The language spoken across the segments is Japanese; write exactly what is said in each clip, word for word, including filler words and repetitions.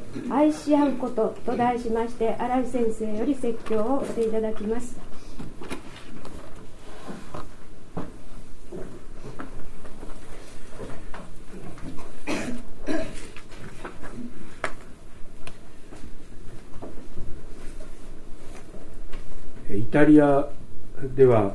愛し合うことと題しまして、新井先生より説教をしていただきます。 イタリアでは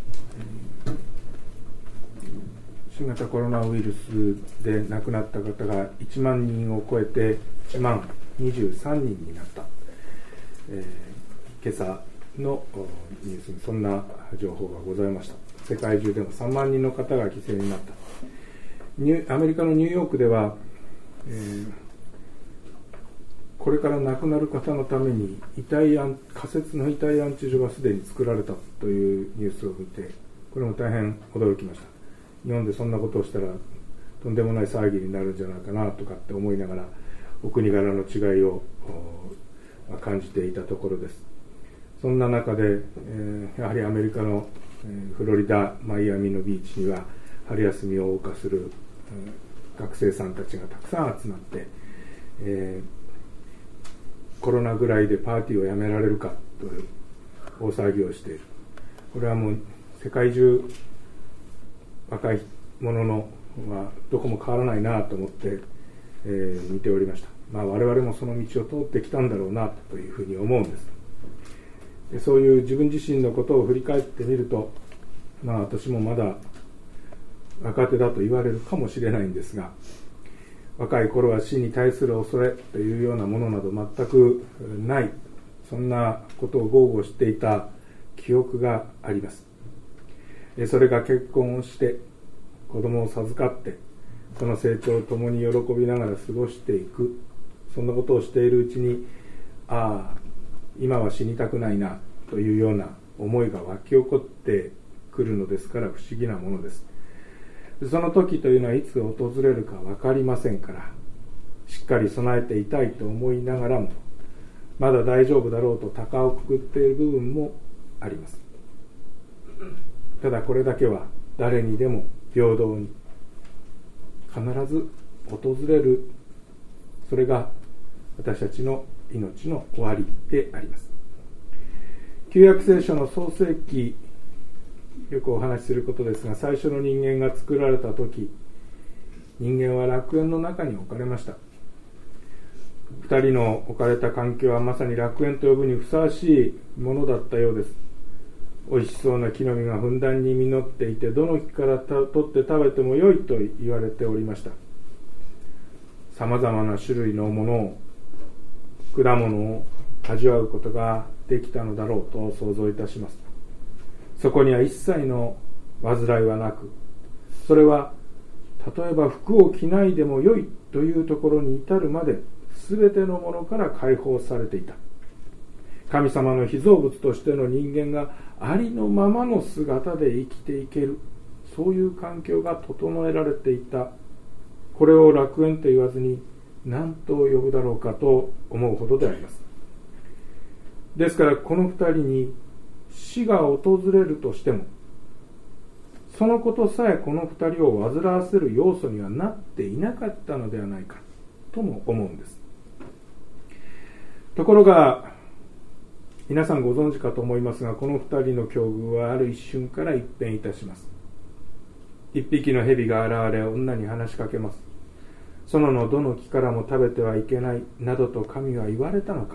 新型コロナウイルスで亡くなった方がいちまんにんを超えていちまんにじゅうさんにんになった、えー、今朝のニュースにそんな情報がございました。世界中でもさんまんにんの方が犠牲になった。ニュアメリカのニューヨークでは、えー、これから亡くなる方のために遺体安仮設の遺体安置所がすでに作られたというニュースを見て、これも大変驚きました。日本でそんなことをしたらとんでもない騒ぎになるんじゃないかなとかって思いながら、お国柄の違いを感じていたところです。そんな中で、えー、やはりアメリカの、えー、フロリダマイアミのビーチには春休みを謳歌する、えー、学生さんたちがたくさん集まって、えー、コロナぐらいでパーティーをやめられるかという大騒ぎをしている。これはもう世界中若い者のはどこも変わらないなと思って、えー、見ておりました。まあ、我々もその道を通ってきたんだろうなというふうに思うんです。でそういう自分自身のことを振り返ってみると、まあ、私もまだ若手だと言われるかもしれないんですが、若い頃は死に対する恐れというようなものなど全くない、そんなことを豪語していた記憶があります。それが結婚をして子供を授かってその成長を共に喜びながら過ごしていく、そんなことをしているうちに、ああ今は死にたくないなというような思いが湧き起こってくるのですから、不思議なものです。その時というのはいつ訪れるか分かりませんから、しっかり備えていたいと思いながらも、まだ大丈夫だろうと高をくくっている部分もあります。ただこれだけは誰にでも平等に必ず訪れる、それが私たちの命の終わりであります。旧約聖書の創世記、よくお話しすることですが、最初の人間が作られた時、人間は楽園の中に置かれました。二人の置かれた環境はまさに楽園と呼ぶにふさわしいものだったようです。おいしそうな木の実がふんだんに実っていて、どの木から取って食べてもよいと言われておりました。さまざまな種類のものを、果物を味わうことができたのだろうと想像いたします。そこには一切の煩いはなく、それは例えば服を着ないでもよいというところに至るまで全てのものから解放されていた。神様の被造物としての人間がありのままの姿で生きていける、そういう環境が整えられていた。これを楽園と言わずに何と呼ぶだろうかと思うほどであります。ですからこの二人に死が訪れるとしても、そのことさえこの二人を煩わせる要素にはなっていなかったのではないかとも思うんです。ところが皆さんご存知かと思いますが、この二人の境遇はある一瞬から一変いたします。一匹の蛇が現れ女に話しかけます。園のどの木からも食べてはいけないなどと神は言われたのか。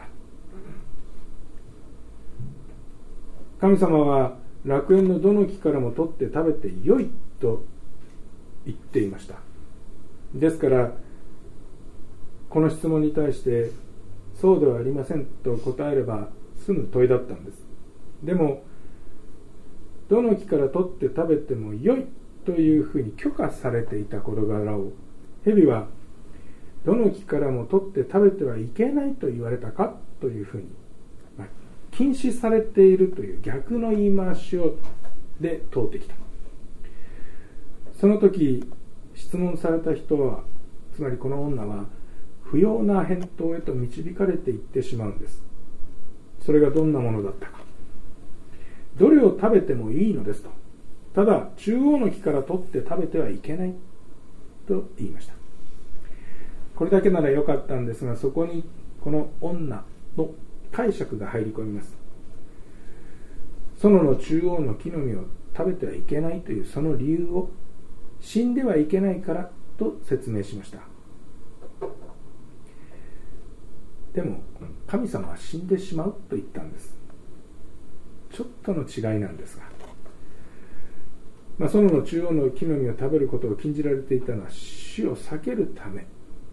神様は楽園のどの木からも取って食べてよいと言っていました。ですからこの質問に対してそうではありませんと答えれば済む問いだったんです。でもどの木から取って食べてもよいというふうに許可されていた事柄を、蛇はどの木からも取って食べてはいけないと言われたかというふうに、まあ、禁止されているという逆の言い回しをで通ってきた。その時質問された人は、つまりこの女は不要な返答へと導かれていってしまうんです。それがどんなものだったか。どれを食べてもいいのですと。ただ中央の木から取って食べてはいけないと言いました。 これだけならよかったんですが、そこにこの女の解釈が入り込みます。園の中央の木の実を食べてはいけないというその理由を、死んではいけないからと説明しました。でも神様は死んでしまうと言ったんです。ちょっとの違いなんですが、まあ、園の中央の木の実を食べることを禁じられていたのは死を避けるため、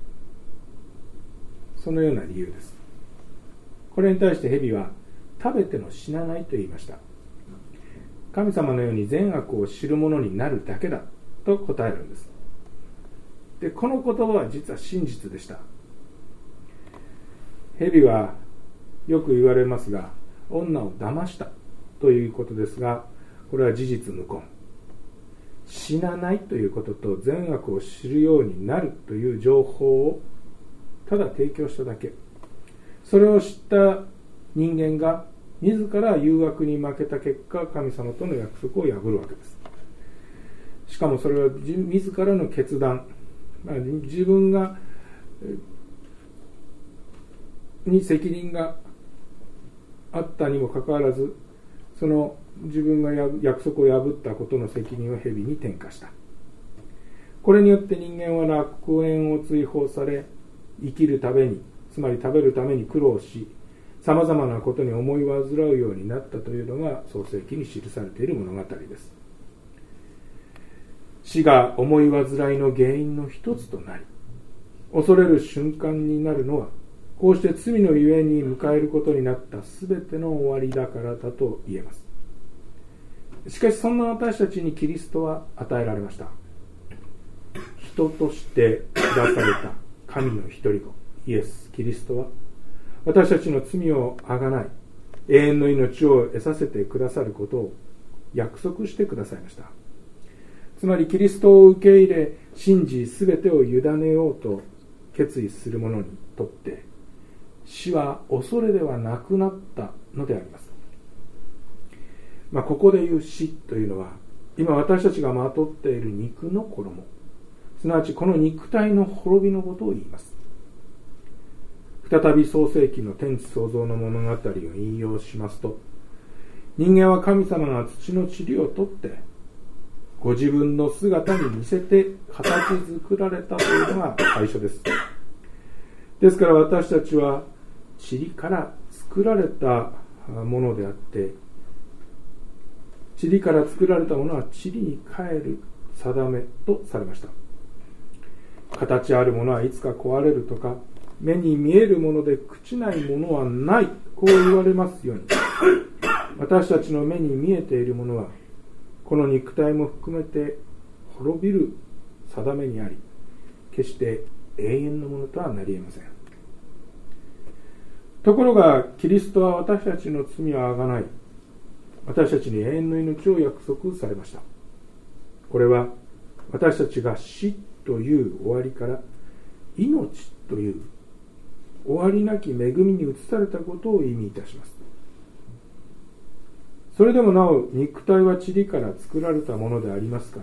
そのような理由です。これに対して蛇は、食べても死なないと言いました。神様のように善悪を知る者になるだけだと答えるんです。で、この言葉は実は真実でした。蛇はよく言われますが、女を騙したということですが、これは事実無根。死なないということと善悪を知るようになるという情報をただ提供しただけ。それを知った人間が自ら誘惑に負けた結果、神様との約束を破るわけです。しかもそれは自らの決断、自分がに責任があったにもかかわらず、その自分が約束を破ったことの責任を蛇に転嫁した。これによって人間は楽園を追放され、生きるために、つまり食べるために苦労し、さまざまなことに思い煩うようになったというのが創世記に記されている物語です。死が思い煩いの原因の一つとなり、恐れる瞬間になるのは、こうして罪のゆえに迎えることになったすべての終わりだからだと言えます。しかしそんな私たちにキリストは与えられました。人として出された神の一人子イエス・キリストは、私たちの罪をあがない永遠の命を得させてくださることを約束してくださいました。つまりキリストを受け入れ信じ、すべてを委ねようと決意する者にとって、死は恐れではなくなったのであります。まあ、ここでいう死というのは、今私たちがまとっている肉の衣、すなわちこの肉体の滅びのことを言います。再び創世記の天地創造の物語を引用しますと、人間は神様が土の塵を取ってご自分の姿に似せて形作られたというのが最初です。ですから私たちは塵から作られたものであって、塵から作られたものは塵に帰る定めとされました。形あるものはいつか壊れるとか、目に見えるもので朽ちないものはない、こう言われますように、私たちの目に見えているものはこの肉体も含めて滅びる定めにあり、決して永遠のものとはなり得ません。ところがキリストは私たちの罪をあがない、私たちに永遠の命を約束されました。これは私たちが死という終わりから命という終わりなき恵みに移されたことを意味いたします。それでもなお肉体は塵から作られたものでありますから、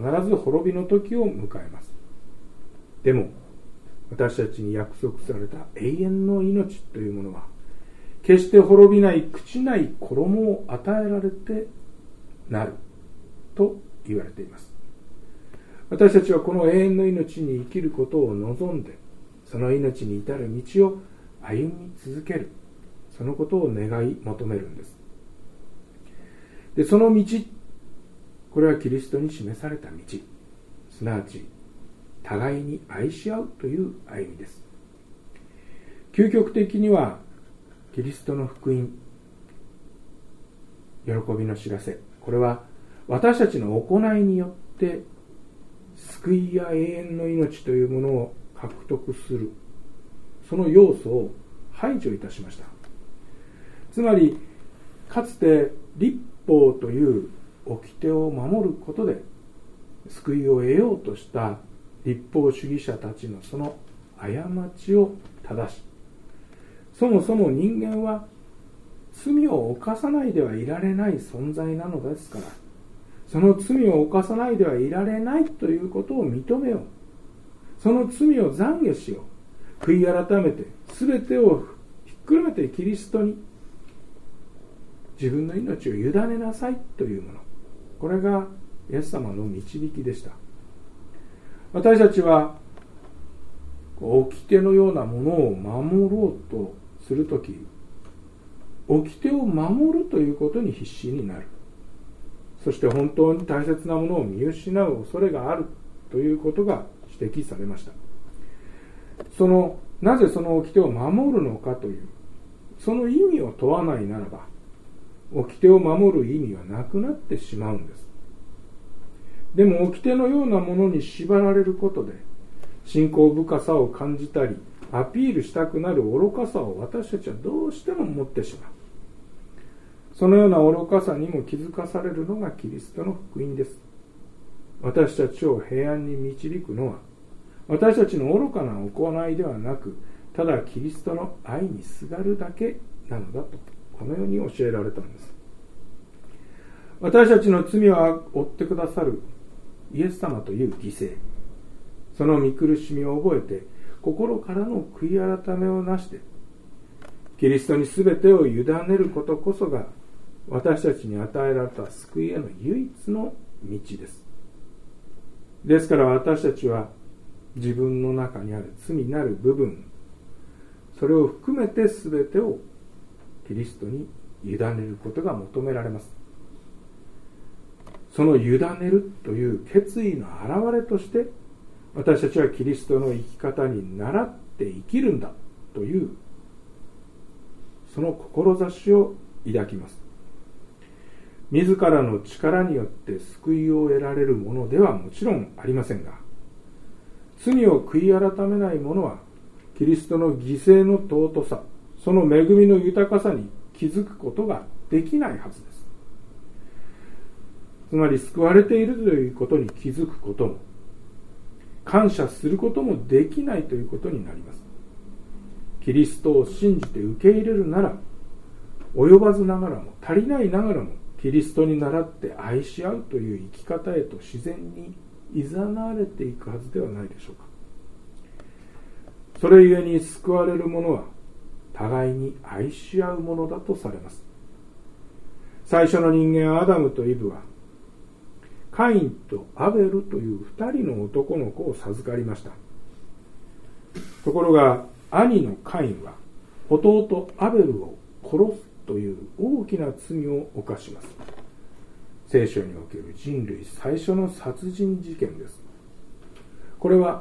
必ず滅びの時を迎えます。でも私たちに約束された永遠の命というものは、決して滅びない朽ちない衣を与えられてなると言われています。私たちはこの永遠の命に生きることを望んで、その命に至る道を歩み続ける、そのことを願い求めるんです。で、その道、これはキリストに示された道、すなわち互いに愛し合うという歩みです。究極的にはキリストの福音、喜びの知らせ、これは私たちの行いによって救いや永遠の命というものを獲得する、その要素を排除いたしました。つまりかつて律法という掟を守ることで救いを得ようとした律法主義者たちのその過ちを正し、そもそも人間は罪を犯さないではいられない存在なのですから、その罪を犯さないではいられないということを認めよう、 その罪を懺悔しよう。悔い改めて全てをひっくるめてキリストに自分の命を委ねなさいというもの、これがイエス様の導きでした。私たちは掟のようなものを守ろうとするとき、掟を守るということに必死になる。そして本当に大切なものを見失う恐れがあるということが指摘されました。そのなぜその掟を守るのかというその意味を問わないならば、掟を守る意味はなくなってしまうんです。でも掟のようなものに縛られることで信仰深さを感じたりアピールしたくなる愚かさを私たちはどうしても持ってしまう。そのような愚かさにも気づかされるのがキリストの福音です。私たちを平安に導くのは私たちの愚かな行いではなく、ただキリストの愛にすがるだけなのだと、このように教えられたんです。私たちの罪を負ってくださるイエス様という犠牲、その見苦しみを覚えて心からの悔い改めをなしてキリストに全てを委ねることこそが私たちに与えられた救いへの唯一の道です。ですから私たちは自分の中にある罪なる部分、それを含めて全てをキリストに委ねることが求められます。その委ねるという決意の表れとして私たちはキリストの生き方に倣って生きるんだというその志を抱きます。自らの力によって救いを得られるものではもちろんありませんが、罪を悔い改めない者はキリストの犠牲の尊さ、その恵みの豊かさに気づくことができないはずです。つまり救われているということに気づくことも感謝することもできないということになります。キリストを信じて受け入れるなら、及ばずながらも足りないながらもキリストに倣って愛し合うという生き方へと自然に誘われていくはずではないでしょうか。それゆえに救われる者は互いに愛し合うものだとされます。最初の人間アダムとイブはカインとアベルという二人の男の子を授かりました。ところが兄のカインは弟アベルを殺すという大きな罪を犯します。聖書における人類最初の殺人事件です。これは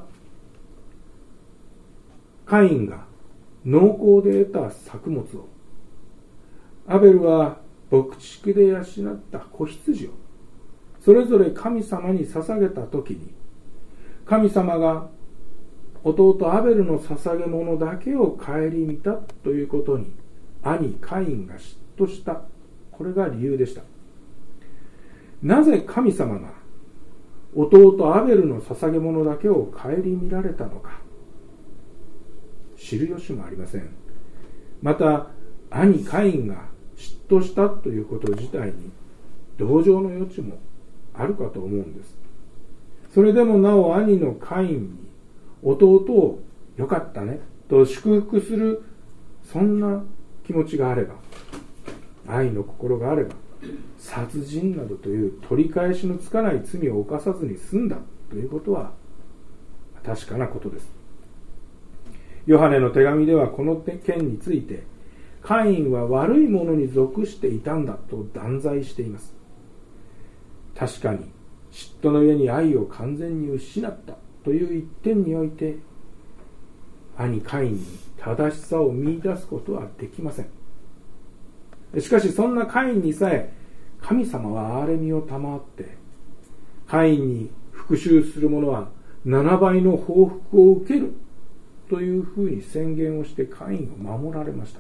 カインが農耕で得た作物を、アベルは牧畜で養った子羊をそれぞれ神様に捧げたときに、神様が弟アベルの捧げ物だけを顧みたということに兄カインが嫉妬した。これが理由でした。なぜ神様が弟アベルの捧げ物だけを顧みられたのか、知る由もありません。また兄カインが嫉妬したということ自体に同情の余地もあるかと思うんです。それでもなお兄のカインに弟をよかったねと祝福する、そんな気持ちがあれば、愛の心があれば、殺人などという取り返しのつかない罪を犯さずに済んだということは確かなことです。ヨハネの手紙ではこの件について、カインは悪いものに属していたんだと断罪しています。確かに嫉妬の上に愛を完全に失ったという一点において、兄カインに正しさを見出すことはできません。しかしそんなカインにさえ神様は憐れみを賜って、カインに復讐する者はななばいの報復を受けるというふうに宣言をしてカインを守られました。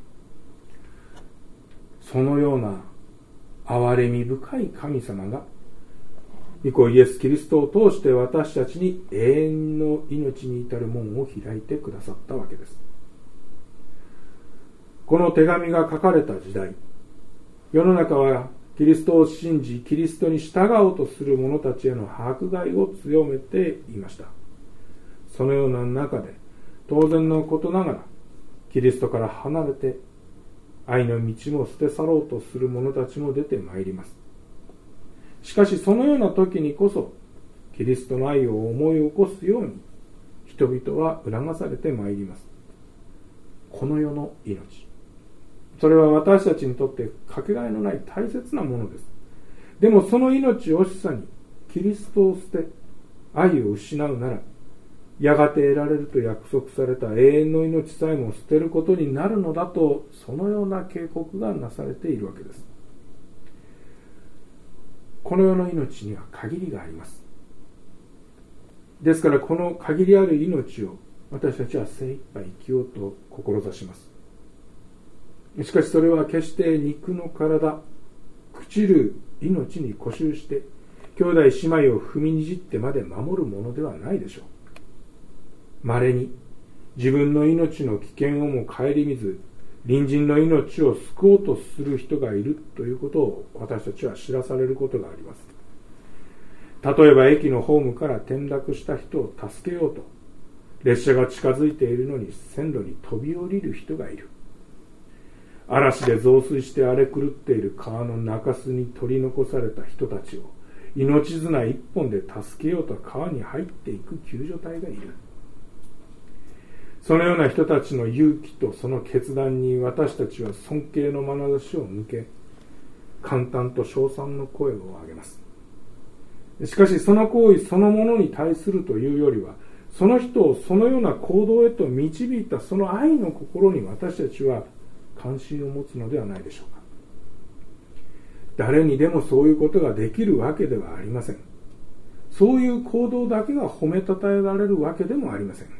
そのような憐れみ深い神様が御子イエス・キリストを通して私たちに永遠の命に至る門を開いてくださったわけです。この手紙が書かれた時代、世の中はキリストを信じキリストに従おうとする者たちへの迫害を強めていました。 そのような中で当然のことながらキリストから離れて愛の道も捨て去ろうとする者たちも出てまいります。しかしそのような時にこそキリストの愛を思い起こすように人々は促されてまいります。この世の命、それは私たちにとってかけがえのない大切なものです。でもその命惜しさにキリストを捨て愛を失うなら、やがて得られると約束された永遠の命さえも捨てることになるのだと、そのような警告がなされているわけです。この世の命には限りがあります。ですからこの限りある命を私たちは精一杯生きようと志します。しかしそれは決して肉の体、朽ちる命に固執して兄弟姉妹を踏みにじってまで守るものではないでしょう。稀に自分の命の危険をも顧みず隣人の命を救おうとする人がいるということを私たちは知らされることがあります。例えば駅のホームから転落した人を助けようと列車が近づいているのに線路に飛び降りる人がいる。嵐で増水して荒れ狂っている川の中州に取り残された人たちを命綱一本で助けようと川に入っていく救助隊がいる。そのような人たちの勇気とその決断に私たちは尊敬の眼差しを向け、感嘆と称賛の声を上げます。しかしその行為そのものに対するというよりは、その人をそのような行動へと導いたその愛の心に私たちは関心を持つのではないでしょうか。誰にでもそういうことができるわけではありません。そういう行動だけが褒めたたえられるわけでもありません。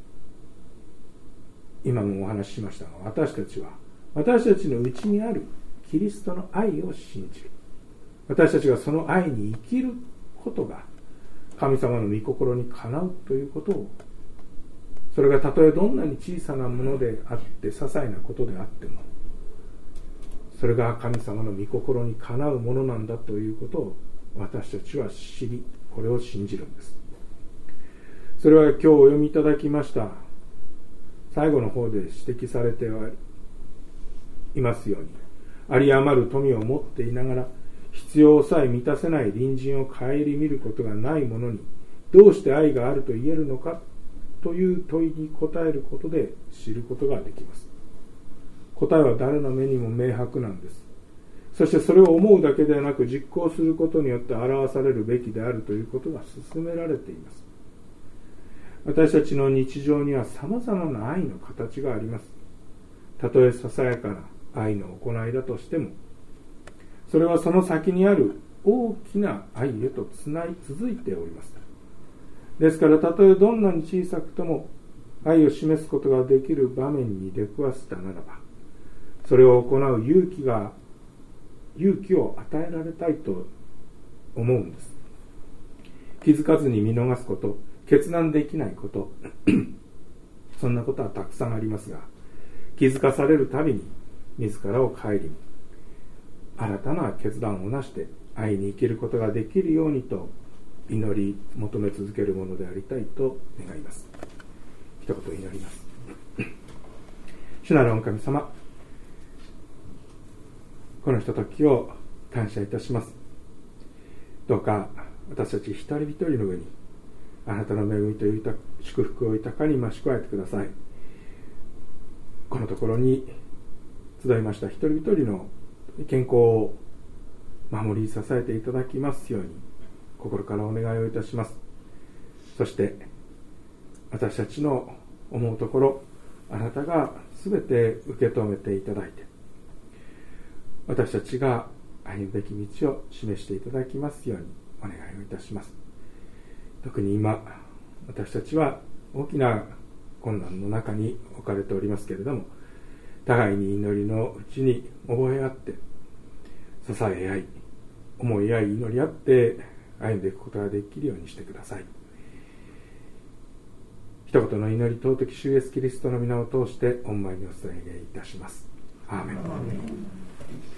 今もお話ししましたが、私たちは私たちの内にあるキリストの愛を信じる。私たちがその愛に生きることが神様の御心にかなうということを、それがたとえどんなに小さなものであって些細なことであっても、それが神様の御心にかなうものなんだということを私たちは知り、これを信じるんです。それは今日お読みいただきました最後の方で指摘されていますように、有り余る富を持っていながら必要さえ満たせない隣人を顧みることがない者にどうして愛があると言えるのかという問いに答えることで知ることができます。答えは誰の目にも明白なんです。そしてそれを思うだけではなく実行することによって表されるべきであるということが勧められています。私たちの日常にはさまざまな愛の形があります。たとえささやかな愛の行いだとしても、それはその先にある大きな愛へとつない続いております。ですからたとえどんなに小さくとも愛を示すことができる場面に出くわしたならば、それを行う勇気が勇気を与えられたいと思うんです。気づかずに見逃すこと、決断できないことそんなことはたくさんありますが、気づかされるたびに自らを顧み、新たな決断をなして愛に生きることができるようにと祈り求め続けるものでありたいと願います。一言祈ります。主なる御神様、このひとときを感謝いたします。どうか私たち一人一人の上にあなたの恵みという祝福を豊かに増し加えてください。このところに集いました一人一人の健康を守り支えていただきますように心からお願いをいたします。そして私たちの思うところ、あなたがすべて受け止めていただいて、私たちが歩むべき道を示していただきますようにお願いをいたします。特に今私たちは大きな困難の中に置かれておりますけれども、互いに祈りのうちに覚え合って支え合い、思い合い、祈り合って歩んでいくことができるようにしてください。一言の祈り、尊き主イエスキリストの皆を通して御前にお捧げいたします。アーメン。